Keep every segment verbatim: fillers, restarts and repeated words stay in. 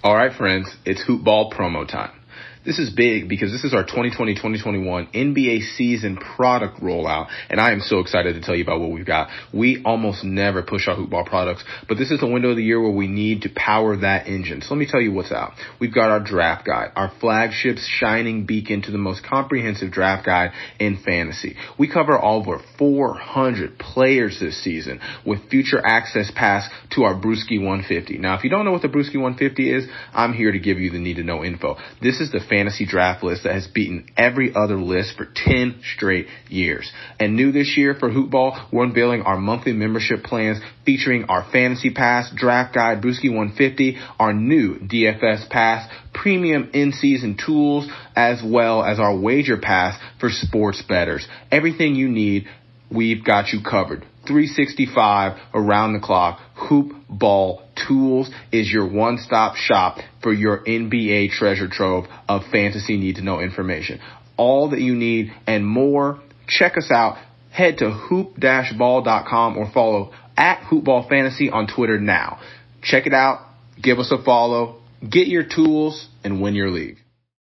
All right, friends, it's Hoop Ball promo time. This is big because this is our twenty twenty twenty twenty-one N B A season product rollout, and I am so excited to tell you about what we've got. We almost never push our Hoop Ball products, but this is the window of the year where we need to power that engine. So let me tell you what's out. We've got our draft guide, our flagship shining beacon to the most comprehensive draft guide in fantasy. We cover over four hundred players this season with future access pass to our Brewski one fifty. Now, if you don't know what the Brewski one fifty is, I'm here to give you the need to know info. This is the fantasy draft list that has beaten every other list for ten straight years. And new this year for Hoop Ball, we're unveiling our monthly membership plans featuring our Fantasy Pass, Draft Guide, Brewski one fifty, our new D F S Pass, premium in-season tools, as well as our Wager Pass for sports bettors. Everything you need, we've got you covered. three sixty-five around the clock. Hoop Ball Tools is your one-stop shop for your N B A treasure trove of fantasy need-to-know information. All that you need and more. Check us out. Head to hoop dash ball dot com or follow at Hoopball Fantasy on Twitter now. Check it out. Give us a follow. Get your tools and win your league.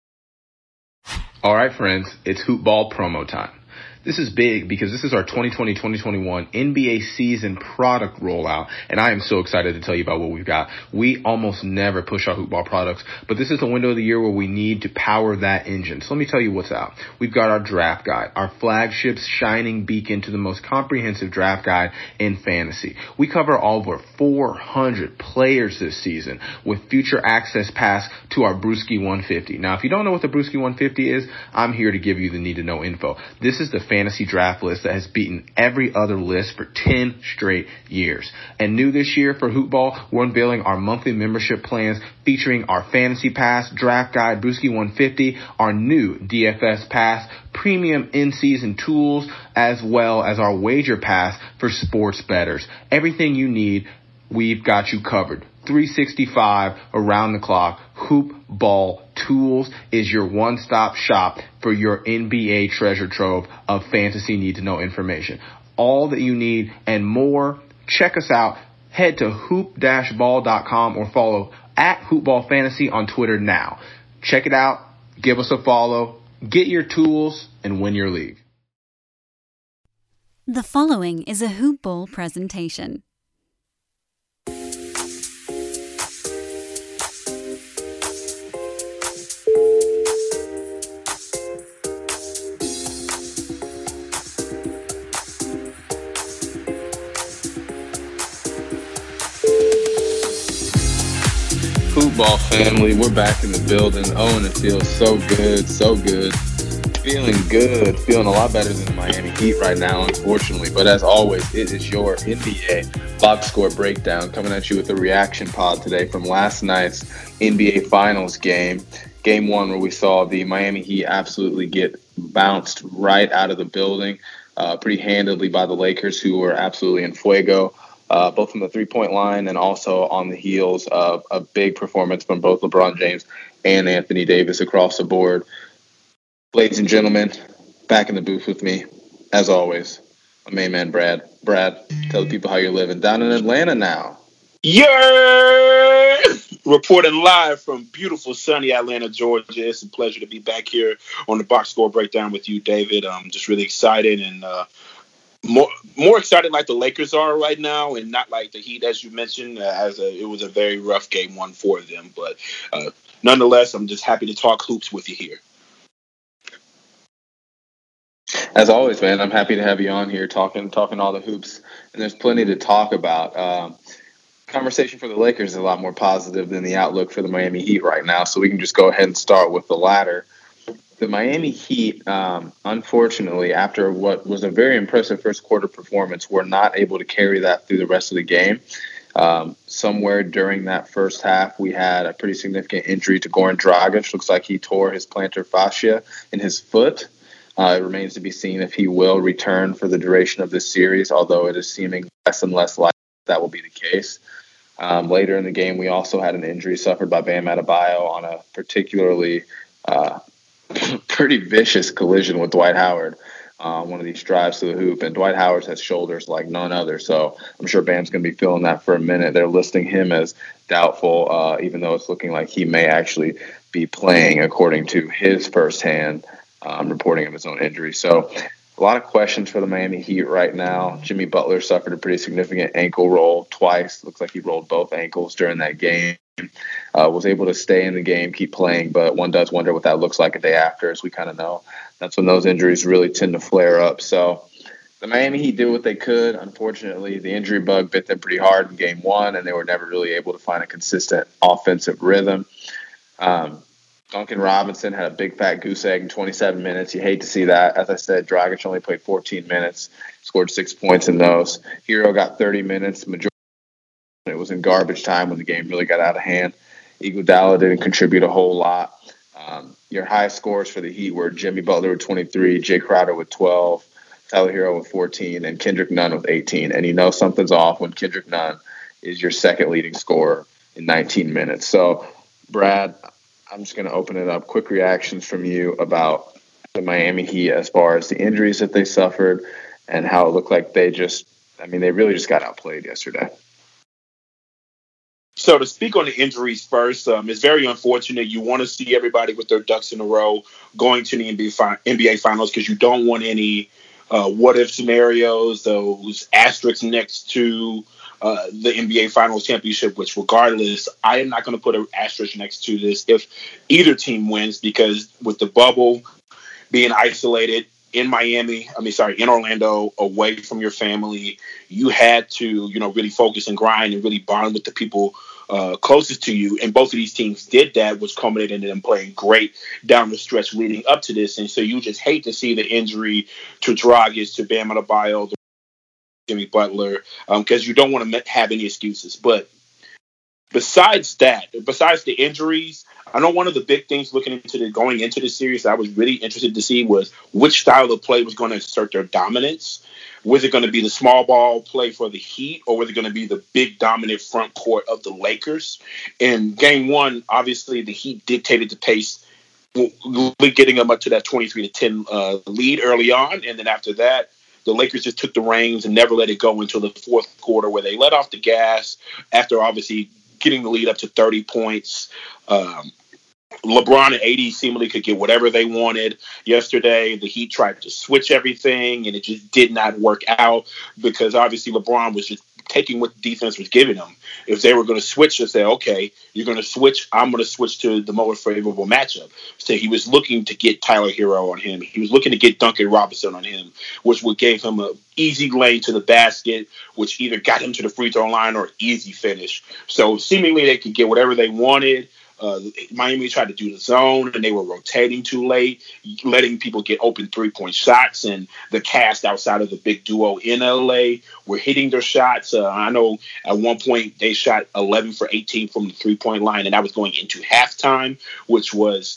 All right, friends, it's Hoop Ball promo time. This is big because this is our twenty twenty twenty twenty-one N B A season product rollout, and I am so excited to tell you about what we've got. We almost never push our Hoop Ball products, but this is the window of the year where we need to power that engine. So let me tell you what's out. We've got our draft guide, our flagship shining beacon to the most comprehensive draft guide in fantasy. We cover over four hundred players this season with future access pass to our Brewski one fifty. Now, if you don't know what the Brewski one fifty is, I'm here to give you the need to know info. This is the fantasy draft list that has beaten every other list for ten straight years. And new this year for Hoop Ball, we're unveiling our monthly membership plans featuring our Fantasy Pass, Draft Guide, Brewski one fifty, our new D F S Pass, premium in-season tools, as well as our Wager Pass for sports bettors. Everything you need, we've got you covered. three sixty-five around the clock. Hoop Ball Tools is your one-stop shop for your N B A treasure trove of fantasy need-to-know information. All that you need and more. Check us out. Head to hoop dash ball dot com or follow at Hoopball Fantasy on Twitter now. Check it out. Give us a follow. Get your tools and win your league. The following is a Hoop Ball presentation. Hoop Ball family, we're back in the building. Oh, and it feels so good, so good. Feeling good, feeling a lot better than the Miami Heat right now, unfortunately. But as always, it is your N B A box score breakdown coming at you with a reaction pod today from last night's N B A Finals game. Game one, where we saw the Miami Heat absolutely get bounced right out of the building uh, pretty handedly by the Lakers, who were absolutely in fuego. Uh, both from the three-point line and also on the heels of a big performance from both LeBron James and Anthony Davis across the board. Ladies and gentlemen, back in the booth with me, as always, my main man, Brad. Brad, tell the people how you're living down in Atlanta now. Yeah! Reporting live from beautiful, sunny Atlanta, Georgia. It's a pleasure to be back here on the box score breakdown with you, David. I'm just really excited and uh, More more excited like the Lakers are right now, and not like the Heat, as you mentioned. Uh, as a, it was a very rough game one for them, but uh, nonetheless, I'm just happy to talk hoops with you here. As always, man, I'm happy to have you on here talking talking all the hoops, and there's plenty to talk about. Um, conversation for the Lakers is a lot more positive than the outlook for the Miami Heat right now, so we can just go ahead and start with the latter. The Miami Heat, um, unfortunately, after what was a very impressive first quarter performance, were not able to carry that through the rest of the game. Um, somewhere during that first half, we had a pretty significant injury to Goran Dragic. Looks like he tore his plantar fascia in his foot. Uh, it remains to be seen if he will return for the duration of this series, although it is seeming less and less likely that will be the case. Um, later in the game, we also had an injury suffered by Bam Adebayo on a particularly uh, pretty vicious collision with Dwight Howard. uh, one of these drives to the hoop. And Dwight Howard has shoulders like none other. So I'm sure Bam's going to be feeling that for a minute. They're listing him as doubtful, uh, even though it's looking like he may actually be playing, according to his firsthand um, reporting of his own injury. So a lot of questions for the Miami Heat right now. Jimmy Butler suffered a pretty significant ankle roll twice. Looks like he rolled both ankles during that game. Uh, was able to stay in the game, keep playing, but one does wonder what that looks like a day after, as we kind of know. That's when those injuries really tend to flare up. So the Miami Heat did what they could. Unfortunately, the injury bug bit them pretty hard in game one, and they were never really able to find a consistent offensive rhythm. Um, Duncan Robinson had a big fat goose egg in twenty-seven minutes. You hate to see that. As I said, Dragic only played fourteen minutes, scored six points in those. Hero got thirty minutes. Majority it was in garbage time when the game really got out of hand. Iguodala didn't contribute a whole lot. Um, your high scores for the Heat were Jimmy Butler with twenty-three, Jay Crowder with twelve, Tyler Hero with fourteen, and Kendrick Nunn with eighteen. And you know something's off when Kendrick Nunn is your second leading scorer in nineteen minutes. So, Brad, I'm just going to open it up. Quick reactions from you about the Miami Heat as far as the injuries that they suffered and how it looked like they just, I mean, they really just got outplayed yesterday. So to speak on the injuries first, um, it's very unfortunate. You want to see everybody with their ducks in a row going to the N B A, fi- N B A Finals because you don't want any uh, what-if scenarios, those asterisks next to uh, the N B A Finals championship, which regardless, I am not going to put an asterisk next to this if either team wins, because with the bubble being isolated in Miami, I mean, sorry, in Orlando, away from your family, you had to, you know, really focus and grind and really bond with the people uh, closest to you. And both of these teams did that, which culminated in them playing great down the stretch leading up to this. And so you just hate to see the injury to Dragic, to Bam Adebayo, to Jimmy Butler, because um, you don't want to have any excuses. But besides that, besides the injuries, I know one of the big things looking into the going into the series that I was really interested to see was which style of play was going to assert their dominance. Was it going to be the small ball play for the Heat, or was it going to be the big dominant front court of the Lakers? In game one, obviously the Heat dictated the pace, getting them up to that twenty-three to ten uh, lead early on, and then after that, the Lakers just took the reins and never let it go until the fourth quarter, where they let off the gas after obviously getting the lead up to thirty points. Um, LeBron and A D seemingly could get whatever they wanted yesterday. The Heat tried to switch everything, and it just did not work out because obviously LeBron was just taking what the defense was giving them. If they were going to switch and say, okay, you're going to switch, I'm going to switch to the more favorable matchup. So he was looking to get Tyler Hero on him. He was looking to get Duncan Robinson on him, which would gave him an easy lane to the basket, which either got him to the free throw line or an easy finish. So seemingly they could get whatever they wanted. Uh, Miami tried to do the zone, and they were rotating too late, letting people get open three-point shots, and the cast outside of the big duo in L A were hitting their shots. Uh, I know at one point they shot eleven for eighteen from the three-point line, and that was going into halftime, which was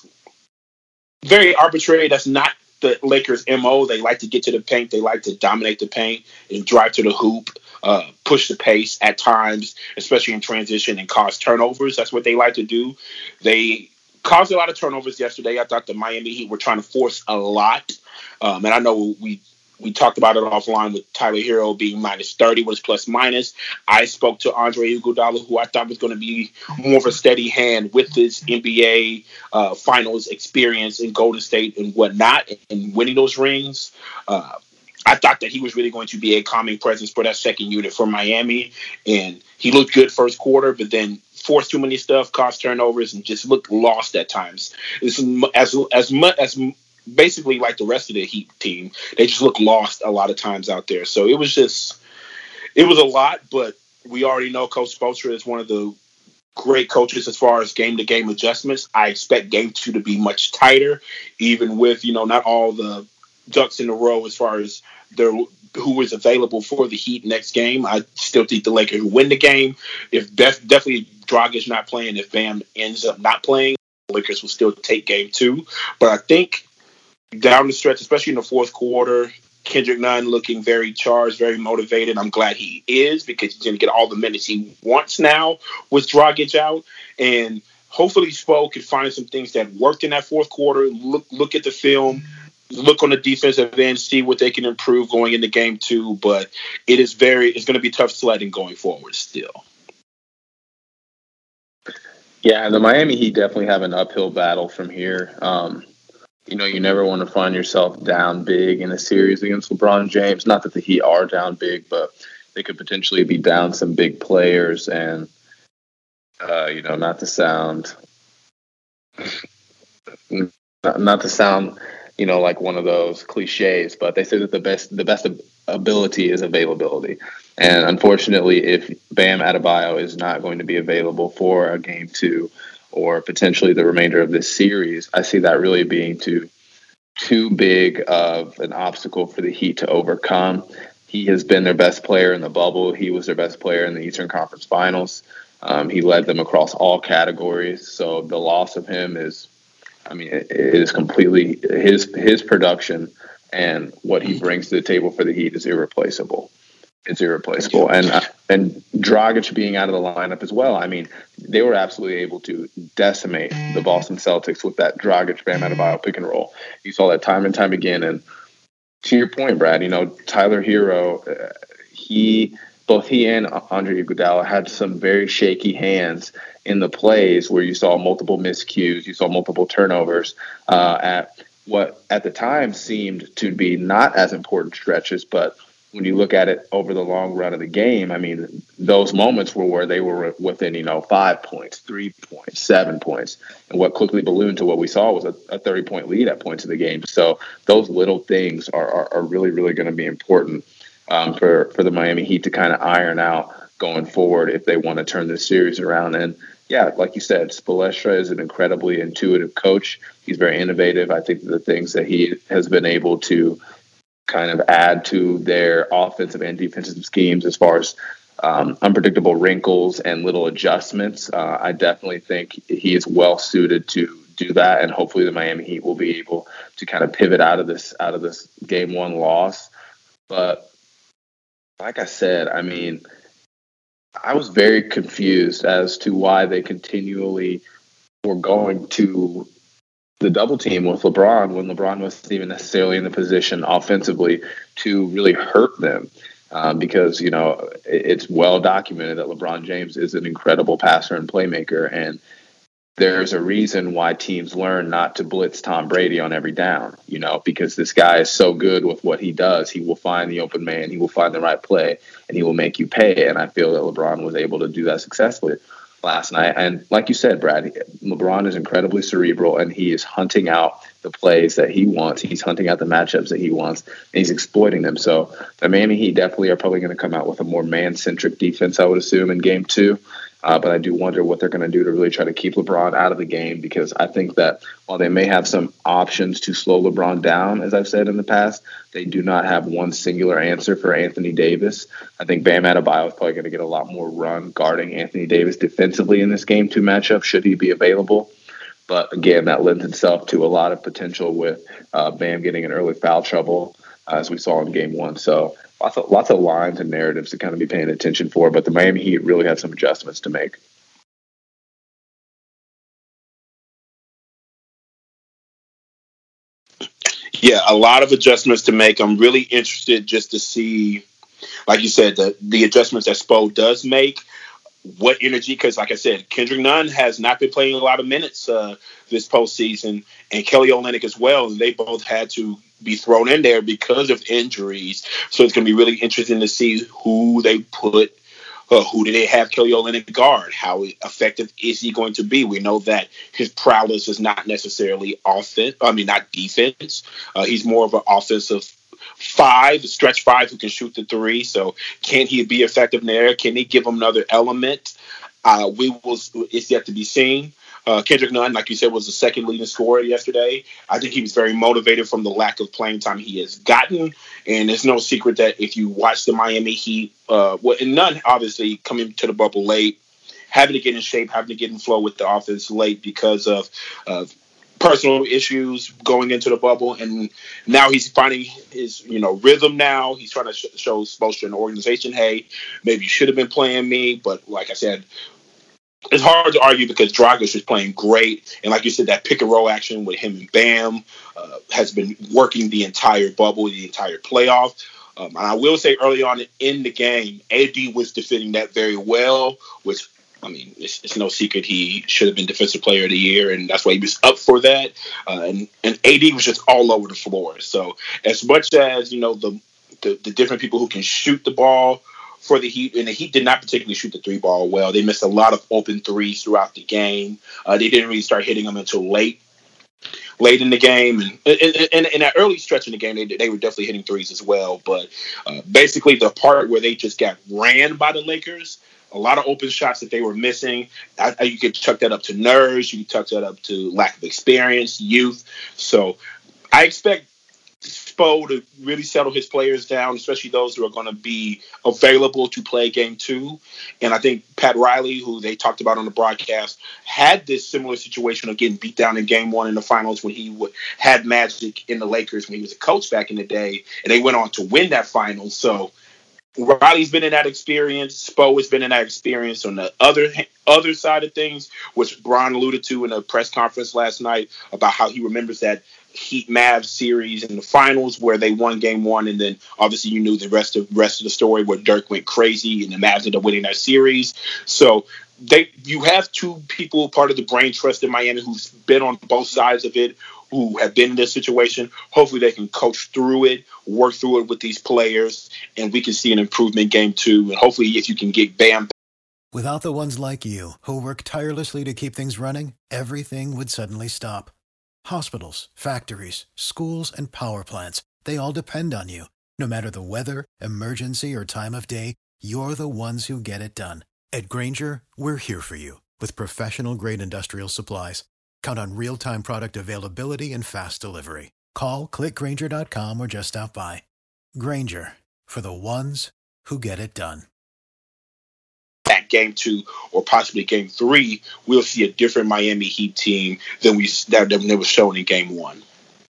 very arbitrary. That's not the Lakers' M O. They like to get to the paint. They like to dominate the paint and drive to the hoop. Uh, push the pace at times, especially in transition, and cause turnovers. That's what they like to do. They caused a lot of turnovers yesterday. I thought the Miami Heat were trying to force a lot. Um, and I know we we talked about it offline with Tyler Hero being minus thirty was plus minus. I spoke to Andre Iguodala, who I thought was going to be more of a steady hand with his N B A uh, finals experience in Golden State and whatnot, and winning those rings. Uh, I thought that he was really going to be a calming presence for that second unit for Miami, and he looked good first quarter, but then forced too many stuff, caused turnovers, and just looked lost at times. It's as as much as basically like the rest of the Heat team, they just look lost a lot of times out there. So it was just, it was a lot, but we already know Coach Spoelstra is one of the great coaches as far as game-to-game adjustments. I expect game two to be much tighter, even with, you know, not all the ducks in a row as far as their who is available for the Heat next game. I still think the Lakers will win the game. If def- definitely Dragic not playing, if Bam ends up not playing, the Lakers will still take game two. But I think down the stretch, especially in the fourth quarter, Kendrick Nunn looking very charged, very motivated. I'm glad he is, because he's going to get all the minutes he wants now with Dragic out. And hopefully Spo can find some things that worked in that fourth quarter. Look, look at the film, look on the defensive end, see what they can improve going into game two. But it is very, it's going to be tough sledding going forward still. Yeah, the Miami Heat definitely have an uphill battle from here. Um, you know, you never want to find yourself down big in a series against LeBron James. Not that the Heat are down big, but they could potentially be down some big players. And, uh, you know, not to sound, not, not to sound, you know, like one of those cliches, but they say that the best, the best ability is availability. And unfortunately, if Bam Adebayo is not going to be available for a game two or potentially the remainder of this series, I see that really being too, too big of an obstacle for the Heat to overcome. He has been their best player in the bubble. He was their best player in the Eastern Conference Finals. Um, he led them across all categories. So the loss of him is, I mean, it, it is completely his his production and what he brings to the table for the Heat is irreplaceable. It's irreplaceable. And uh, and Dragic being out of the lineup as well. I mean, they were absolutely able to decimate the Boston Celtics with that Dragic Bam Adebayo pick and roll. You saw that time and time again. And to your point, Brad, you know, Tyler Hero, uh, he both he and Andre Iguodala had some very shaky hands in the plays where you saw multiple miscues, you saw multiple turnovers uh, at what at the time seemed to be not as important stretches, but when you look at it over the long run of the game, I mean, those moments were where they were within, you know, five points, three points, seven points. And what quickly ballooned to what we saw was a, a thirty-point lead at points of the game. So those little things are, are, are really, really going to be important um, for, for the Miami Heat to kind of iron out going forward if they want to turn this series around. And, yeah, like you said, Spoelstra is an incredibly intuitive coach. He's very innovative. I think the things that he has been able to kind of add to their offensive and defensive schemes as far as um, unpredictable wrinkles and little adjustments. Uh, I definitely think he is well suited to do that, and hopefully the Miami Heat will be able to kind of pivot out of this out of this game one loss. But like I said, I mean, I was very confused as to why they continually were going to the double team with LeBron when LeBron wasn't even necessarily in the position offensively to really hurt them. Um, because, you know, it's well documented that LeBron James is an incredible passer and playmaker. And there's a reason why teams learn not to blitz Tom Brady on every down, you know, because this guy is so good with what he does. He will find the open man, he will find the right play, and he will make you pay. And I feel that LeBron was able to do that successfully last night. And like you said, Brad, LeBron is incredibly cerebral, and he is hunting out the plays that he wants. He's hunting out the matchups that he wants, and he's exploiting them. So the Miami Heat definitely are probably going to come out with a more man-centric defense, I would assume, in game two. Uh, but I do wonder what they're going to do to really try to keep LeBron out of the game, because I think that while they may have some options to slow LeBron down, as I've said in the past, they do not have one singular answer for Anthony Davis. I think Bam Adebayo is probably going to get a lot more run guarding Anthony Davis defensively in this game two matchup, should he be available. But again, that lends itself to a lot of potential with uh, Bam getting in early foul trouble, uh, as we saw in game one. So lots of, lots of lines and narratives to kind of be paying attention for, but the Miami Heat really have some adjustments to make. Yeah, a lot of adjustments to make. I'm really interested just to see, like you said, the, the adjustments that Spo does make. What energy, because like I said, Kendrick Nunn has not been playing a lot of minutes uh, this postseason, and Kelly Olynyk as well, and they both had to be thrown in there because of injuries. So it's going to be really interesting to see who they put, uh, who do they have Kelly Olynyk guard? How effective is he going to be? We know that his prowess is not necessarily offense. I mean, not defense. Uh, he's more of an offensive five, stretch five who can shoot the three. So can he be effective there? Can he give him another element? Uh, we will. It's yet to be seen. Uh, Kendrick Nunn, like you said, was the second leading scorer yesterday. I think he was very motivated from the lack of playing time he has gotten. And there's no secret that if you watch the Miami Heat, uh, well, and Nunn obviously coming to the bubble late, having to get in shape, having to get in flow with the offense late because of uh, personal issues going into the bubble. And now he's finding his, you know, rhythm now. He's trying to sh- show Spoelstra and the organization, hey, maybe you should have been playing me. But like I said, it's hard to argue because Dragic is playing great. And like you said, that pick and roll action with him and Bam uh, has been working the entire bubble, the entire playoff. Um, and I will say early on in the game, A D was defending that very well, which, I mean, it's, it's no secret he should have been Defensive Player of the Year, and that's why he was up for that. Uh, and, and A D was just all over the floor. So as much as, you know, the, the, the different people who can shoot the ball for the Heat, and the Heat did not particularly shoot the three ball well. They missed a lot of open threes throughout the game. Uh, they didn't really start hitting them until late. Late in the game, and in that early stretch in the game, they, they were definitely hitting threes as well. But uh, basically, the part where they just got ran by the Lakers, a lot of open shots that they were missing. I, I, you could chuck that up to nerves. You could chuck that up to lack of experience, youth. So I expect Spo to really settle his players down, especially those who are going to be available to play game two. And I think Pat Riley, who they talked about on the broadcast, had this similar situation of getting beat down in game one in the finals when he would, had Magic in the Lakers when he was a coach back in the day, and they went on to win that final. So Riley's been in that experience. Spo has been in that experience. On the other other side of things, which Bron alluded to in a press conference last night about how he remembers that Heat Mavs series in the finals where they won game one, and then obviously you knew the rest of rest of the story where Dirk went crazy and the Mavs ended up winning that series. So they you have two people part of the brain trust in Miami who's been on both sides of it, who have been in this situation. Hopefully they can coach through it, work through it with these players, and we can see an improvement game two. And hopefully if you can get Bam. Without the ones like you who work tirelessly to keep things running, everything would suddenly stop. Hospitals, factories, schools, and power plants, they all depend on you. No matter the weather, emergency, or time of day, you're the ones who get it done. At Grainger, we're here for you with professional-grade industrial supplies. Count on real-time product availability and fast delivery. Call, click Grainger dot com, or just stop by. Grainger, for the ones who get it done. At game two or possibly game three, we'll see a different Miami Heat team than we that, that was shown in game one.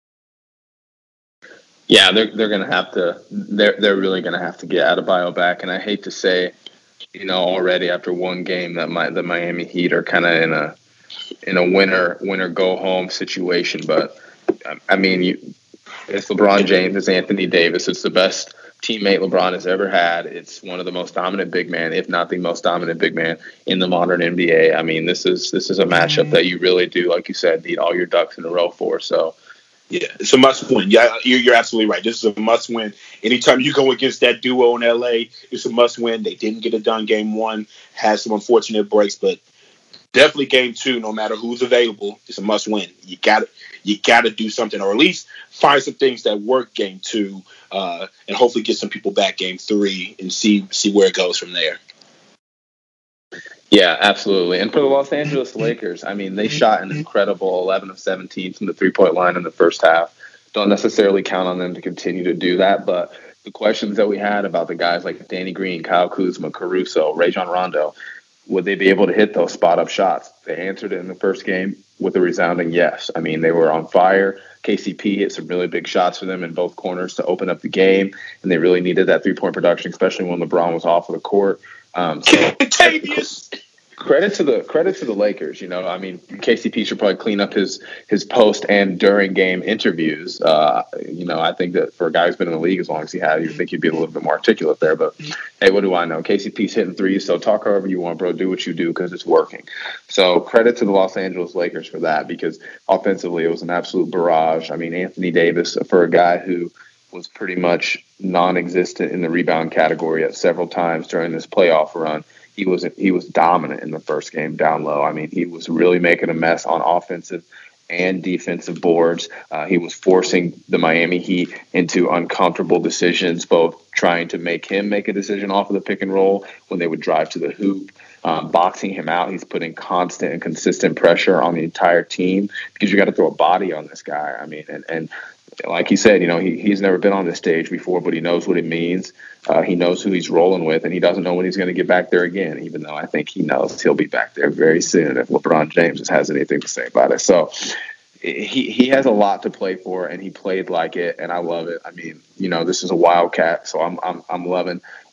Yeah, they're they're gonna have to. They're they're really gonna have to get Adebayo back. And I hate to say, you know, already after one game that my the Miami Heat are kind of in a in a winner winner go home situation. But I mean, you, it's LeBron James, it's Anthony Davis, it's the best teammate LeBron has ever had. It's one of the most dominant big man, if not the most dominant big man in the modern N B A. I mean, this is this is a matchup that you really do, like you said, need all your ducks in a row for. So, yeah, it's a must win. Yeah, you're, you're absolutely right. This is a must win. Anytime you go against that duo in L A, it's a must win. They didn't get it done game one, had some unfortunate breaks, but definitely game two, no matter who's available, it's a must win. You got to you got to do something, or at least find some things that work game two, uh, and hopefully get some people back game three and see see where it goes from there. Yeah, absolutely. And for the Los Angeles Lakers, I mean, they shot an incredible eleven of seventeen from the three-point line in the first half. Don't necessarily count on them to continue to do that, but the questions that we had about the guys like Danny Green, Kyle Kuzma, Caruso, Rajon Rondo, would they be able to hit those spot-up shots? They answered it in the first game with a resounding yes. I mean, they were on fire. K C P hit some really big shots for them in both corners to open up the game, and they really needed that three-point production, especially when LeBron was off of the court. Um, so credit to the credit to the Lakers. You know, I mean, K C P should probably clean up his his post and during game interviews. Uh, you know, I think that for a guy who's been in the league as long as he had, you'd think he'd be a little bit more articulate there. But hey, what do I know? K C P's hitting threes, so talk however you want, bro. Do what you do because it's working. So credit to the Los Angeles Lakers for that, because offensively it was an absolute barrage. I mean, Anthony Davis, for a guy who was pretty much non-existent in the rebound category at several times during this playoff run, He was he was dominant in the first game down low. I mean, he was really making a mess on offensive and defensive boards. Uh, he was forcing the Miami Heat into uncomfortable decisions, both trying to make him make a decision off of the pick and roll when they would drive to the hoop, um, boxing him out. He's putting constant and consistent pressure on the entire team because you got to throw a body on this guy. I mean, and, and like he said, you know, he, he's never been on this stage before, but he knows what it means. Uh, he knows who he's rolling with, and he doesn't know when he's going to get back there again, even though I think he knows he'll be back there very soon if LeBron James has anything to say about it. So he, he has a lot to play for, and he played like it, and I love it. I mean, you know, this is a Wildcat, so I'm I'm I'm loving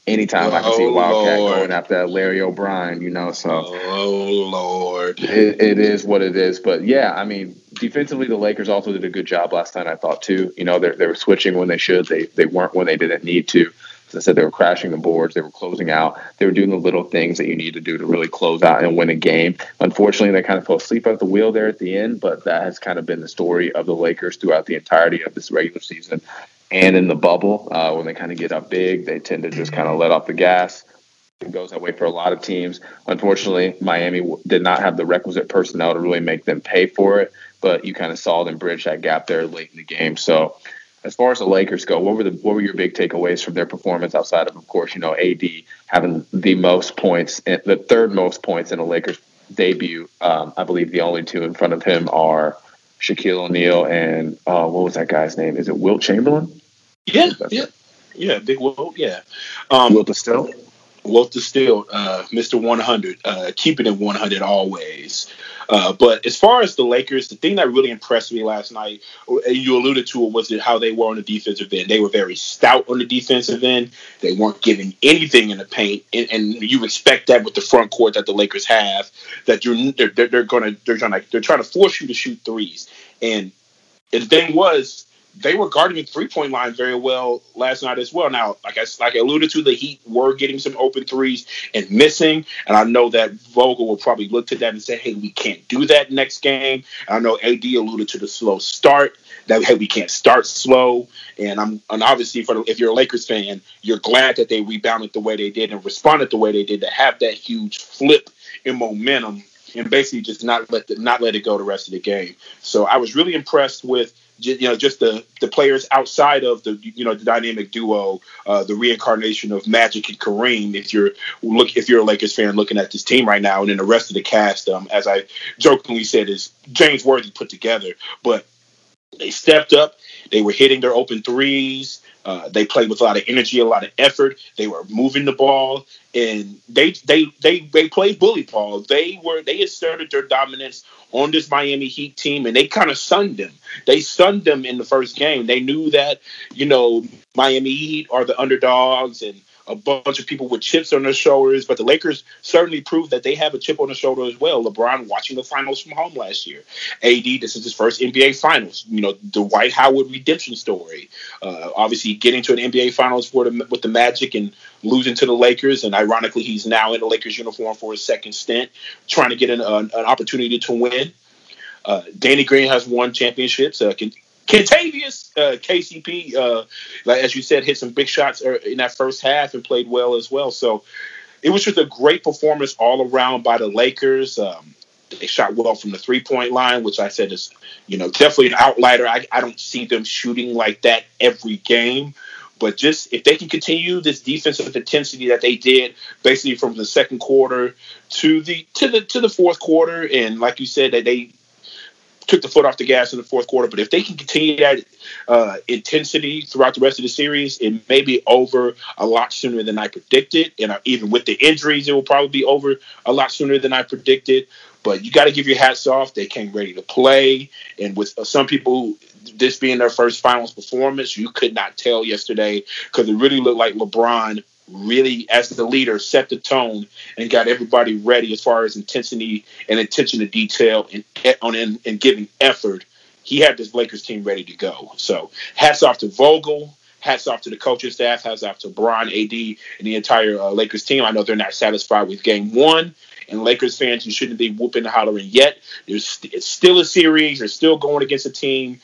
anytime I can see a Wildcat going after that Larry O'Brien, you know, so. Oh, Lord. It, it is what it is. But, yeah, I mean, defensively, the Lakers also did a good job last night, I thought, too. You know, they they were switching when they should. They they weren't when they didn't need to. As I said, they were crashing the boards. They were closing out. They were doing the little things that you need to do to really close out and win a game. Unfortunately, they kind of fell asleep at the wheel there at the end, but that has kind of been the story of the Lakers throughout the entirety of this regular season and in the bubble. Uh, when they kind of get up big, they tend to just kind of let off the gas. It goes that way for a lot of teams. Unfortunately, Miami w- did not have the requisite personnel to really make them pay for it, but you kind of saw them bridge that gap there late in the game. So as far as the Lakers go, what were the what were your big takeaways from their performance outside of, of course, you know, A D having the most points, the third most points in a Lakers debut? Um, I believe the only two in front of him are Shaquille O'Neal and uh, what was that guy's name? Is it Wilt Chamberlain? Yeah, yeah, right. yeah, Big Wilt, yeah. Um, Wilt is still. Walter Still, uh, Mister one hundred, uh, keeping it one hundred always. Uh, but as far as the Lakers, the thing that really impressed me last night, and you alluded to it, was it how they were on the defensive end. They were very stout on the defensive end. They weren't giving anything in the paint, and, and you expect that with the front court that the Lakers have. That you're they're, they're, they're gonna they're trying to they're trying to force you to shoot threes. And, and the thing was, they were guarding the three-point line very well last night as well. Now, like I, like I alluded to, the Heat were getting some open threes and missing, and I know that Vogel will probably look to that and say, hey, we can't do that next game. And I know A D alluded to the slow start, that, hey, we can't start slow. And I'm and obviously, for the, if you're a Lakers fan, you're glad that they rebounded the way they did and responded the way they did to have that huge flip in momentum and basically just not let the, not let it go the rest of the game. So I was really impressed with, you know, just the, the players outside of the, you know, the dynamic duo, uh, the reincarnation of Magic and Kareem. If you're look, if you're a Lakers fan looking at this team right now, and then the rest of the cast, um, as I jokingly said, is James Worthy put together. But they stepped up. They were hitting their open threes. Uh, they played with a lot of energy, a lot of effort. They were moving the ball, and they they they they played bully ball. They were they asserted their dominance on this Miami Heat team, and they kind of sunned them. They sunned them in the first game. They knew that, you know, Miami Heat are the underdogs and a bunch of people with chips on their shoulders, but the Lakers certainly proved that they have a chip on their shoulder as well. LeBron watching the finals from home last year. A D, this is his first N B A finals. You know, the Dwight Howard redemption story. Uh, obviously getting to an N B A finals for the, with the Magic and losing to the Lakers. And ironically, he's now in the Lakers uniform for his second stint, trying to get an, an, an opportunity to win. Uh, Danny Green has won championships. Uh, can, Kentavious, uh, K C P, uh, like as you said, hit some big shots in that first half and played well as well. So it was just a great performance all around by the Lakers. Um, they shot well from the three-point line, which I said is, you know, definitely an outlier. I, I don't see them shooting like that every game. But just if they can continue this defensive intensity that they did, basically from the second quarter to the to the to the fourth quarter, and like you said, that they took the foot off the gas in the fourth quarter. But if they can continue that uh, intensity throughout the rest of the series, it may be over a lot sooner than I predicted. And uh, even with the injuries, it will probably be over a lot sooner than I predicted. But you got to give your hats off. They came ready to play. And with uh, some people, this being their first finals performance, you could not tell yesterday because it really looked like LeBron really, as the leader, set the tone and got everybody ready as far as intensity and attention to detail and on and, and giving effort. He had this Lakers team ready to go. So hats off to Vogel, hats off to the coaching staff, hats off to Bron, A D, and the entire uh, Lakers team. I know they're not satisfied with game one. And Lakers fans, you shouldn't be whooping and hollering yet. There's, it's still a series. They're still going against a team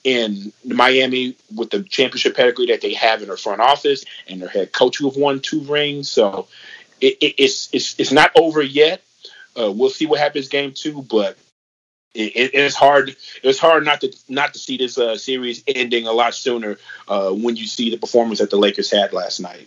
in Miami with the championship pedigree that they have in their front office and their head coach who have won two rings. So it, it, it's it's it's not over yet. Uh, we'll see what happens game two, but it, it, it's hard. It's hard not to not to see this uh, series ending a lot sooner uh, when you see the performance that the Lakers had last night.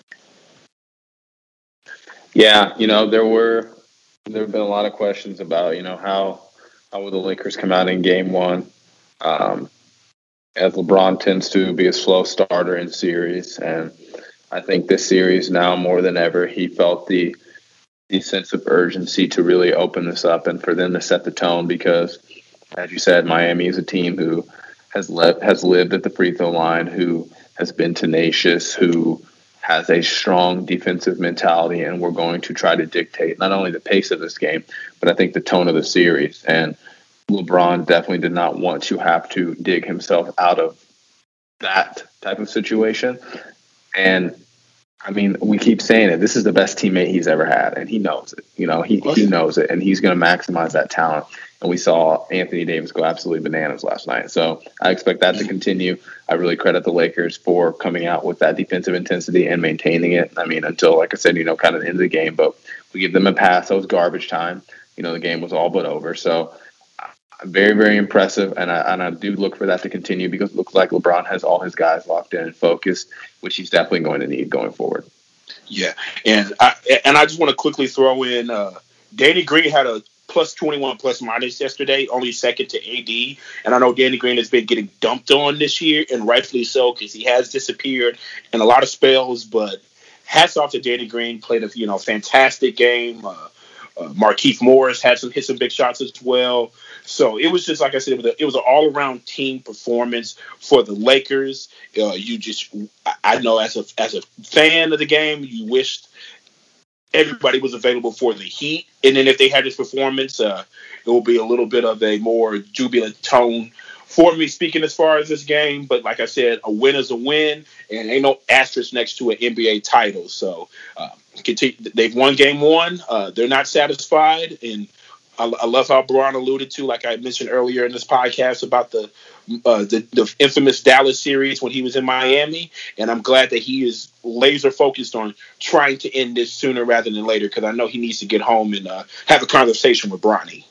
Yeah, you know there were. There have been a lot of questions about, you know, how how will the Lakers come out in game one, um, as LeBron tends to be a slow starter in series. And I think this series now more than ever, he felt the the sense of urgency to really open this up and for them to set the tone because, as you said, Miami is a team who has, le- has lived at the free throw line, who has been tenacious, who has a strong defensive mentality, and we're going to try to dictate not only the pace of this game, but I think the tone of the series. And LeBron definitely did not want to have to dig himself out of that type of situation. And I mean, we keep saying it. This is the best teammate he's ever had, and he knows it. You know, he, he knows it, and he's going to maximize that talent. And we saw Anthony Davis go absolutely bananas last night. So I expect that to continue. I really credit the Lakers for coming out with that defensive intensity and maintaining it. I mean, until, like I said, you know, kind of the end of the game. But we give them a pass. That was garbage time. You know, the game was all but over. So very, very impressive, and I, and I do look for that to continue because it looks like LeBron has all his guys locked in and focused, which he's definitely going to need going forward. Yeah, and I and I just want to quickly throw in uh, Danny Green had a plus twenty-one plus minus yesterday, only second to A D, and I know Danny Green has been getting dumped on this year, and rightfully so because he has disappeared in a lot of spells. But hats off to Danny Green, played a you know fantastic game. Uh, uh, Markieff Morris had some hit some big shots as well. So it was just, like I said, it was, a, it was an all-around team performance for the Lakers. Uh, you just, I know as a as a fan of the game, you wished everybody was available for the Heat. And then if they had this performance, uh, it will be a little bit of a more jubilant tone for me speaking as far as this game. But like I said, a win is a win, and ain't no asterisk next to an N B A title. So uh, continue, they've won game one. Uh, they're not satisfied, and I, I love how Braun alluded to, like I mentioned earlier in this podcast, about the, uh, the the infamous Dallas series when he was in Miami. And I'm glad that he is laser focused on trying to end this sooner rather than later, because I know he needs to get home and uh, have a conversation with Bronny.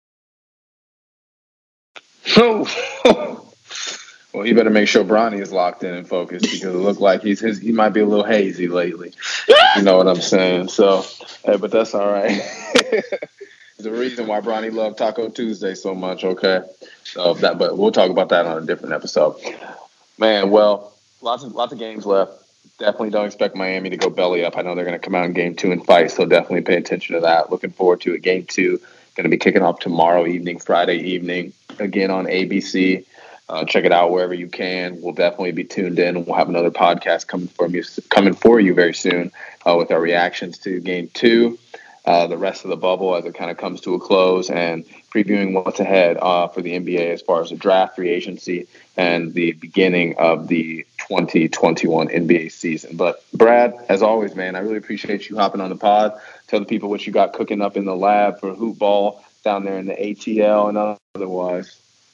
Well, he better make sure Bronny is locked in and focused, because it looked like he's his, he might be a little hazy lately. You know what I'm saying? So, hey, but that's all right. The reason why Bronny loved Taco Tuesday so much, okay? So that, but we'll talk about that on a different episode. Man, well, lots of lots of games left. Definitely don't expect Miami to go belly up. I know they're going to come out in game two and fight, so definitely pay attention to that. Looking forward to it. Game two going to be kicking off tomorrow evening, Friday evening, again on A B C. Uh, check it out wherever you can. We'll definitely be tuned in. We'll have another podcast coming for you, coming for you very soon uh, with our reactions to game two. Uh, the rest of the bubble as it kind of comes to a close, and previewing what's ahead uh, for the N B A as far as the draft, free agency, and the beginning of the twenty twenty-one N B A season. But Brad, as always, man, I really appreciate you hopping on the pod. Tell the people what you got cooking up in the lab for hoop ball down there in the A T L and otherwise.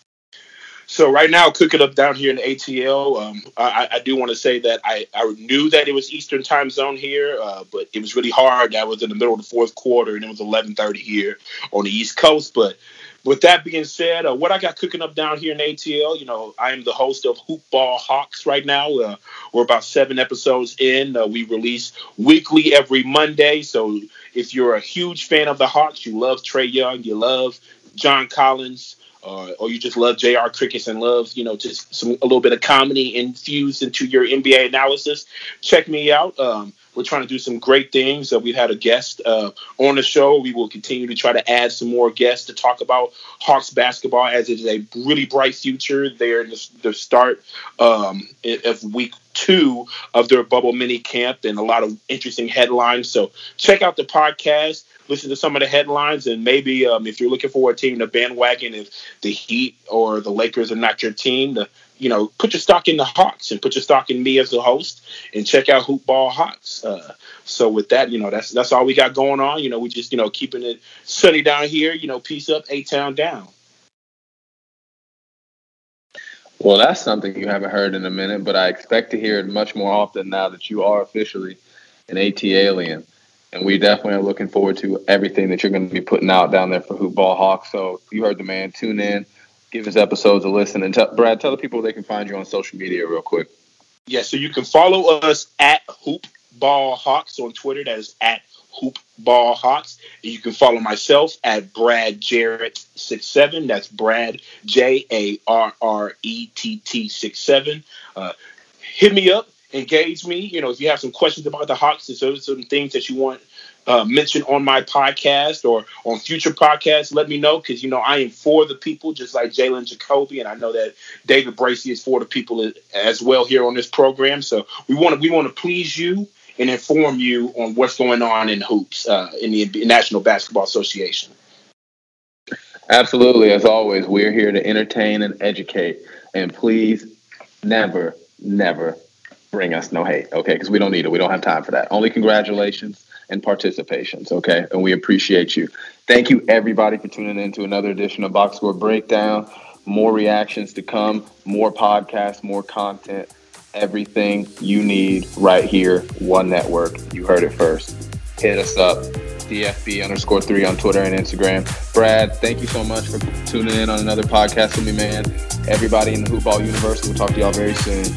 So right now, cooking up down here in the A T L, um, I, I do want to say that I, I knew that it was Eastern time zone here, uh, but it was really hard. That was in the middle of the fourth quarter, and it was eleven thirty here on the East Coast. But with that being said, uh, what I got cooking up down here in the A T L, you know, I am the host of Hoop Ball Hawks right now. Uh, we're about seven episodes in. Uh, we release weekly every Monday. So if you're a huge fan of the Hawks, you love Trae Young, you love John Collins, Uh, or you just love J R. Crickets and love, you know, just some a little bit of comedy infused into your N B A analysis, check me out. Um, we're trying to do some great things. Uh, we've had a guest uh, on the show. We will continue to try to add some more guests to talk about Hawks basketball, as it is a really bright future. They're in the, the start um, of week two of their bubble mini camp, and a lot of interesting headlines. So check out the podcast. Listen to some of the headlines, and maybe um, if you're looking for a team to bandwagon, if the Heat or the Lakers are not your team, to, you know, put your stock in the Hawks and put your stock in me as the host, and check out Hoop Ball Hawks. Uh, so with that, you know, that's that's all we got going on. You know, we just, you know, keeping it sunny down here. You know, peace up, A-Town down. Well, that's something you haven't heard in a minute, but I expect to hear it much more often now that you are officially an AT alien. And we definitely are looking forward to everything that you're going to be putting out down there for Hoop Ball Hawks. So you heard the man. Tune in, give his episodes a listen. And t- Brad, tell the people they can find you on social media real quick. Yeah, so you can follow us at Hoop Ball Hawks on Twitter. That is at Hoop Ball Hawks. And you can follow myself at Brad Jarrett six seven. That's Brad, J A R R E T T six seven. Uh, hit me up. Engage me. You know, if you have some questions about the Hawks, there's some things that you want uh, mention on my podcast or on future podcasts, let me know, because, you know, I am for the people, just like Jalen Jacoby, and I know that David Bracey is for the people as well here on this program. So we want to we want to please you and inform you on what's going on in hoops uh, in the National Basketball Association. Absolutely. As always, we're here to entertain and educate. And please never, never bring us no hate, okay? Because we don't need it. We don't have time for that. Only congratulations and participations, okay? And we appreciate you. Thank you, everybody, for tuning in to another edition of Box Score Breakdown. More reactions to come, more podcasts, more content, everything you need right here, one network. You heard it first. Hit us up, D F B underscore three on Twitter and Instagram. Brad, thank you so much for tuning in on another podcast with me, man. Everybody in the Hoopball universe, we'll talk to y'all very soon.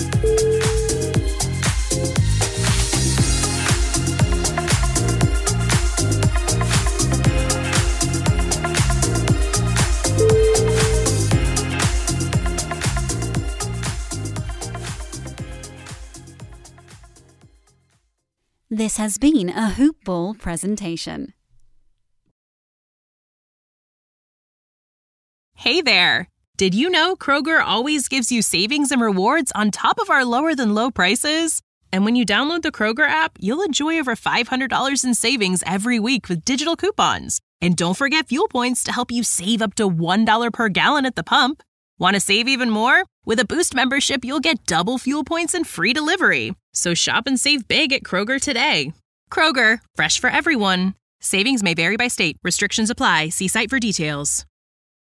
This has been a Hoop Ball presentation. Hey there! Did you know Kroger always gives you savings and rewards on top of our lower-than-low prices? And when you download the Kroger app, you'll enjoy over five hundred dollars in savings every week with digital coupons. And don't forget fuel points to help you save up to one dollar per gallon at the pump. Want to save even more? With a Boost membership, you'll get double fuel points and free delivery. So shop and save big at Kroger today. Kroger, fresh for everyone. Savings may vary by state. Restrictions apply. See site for details.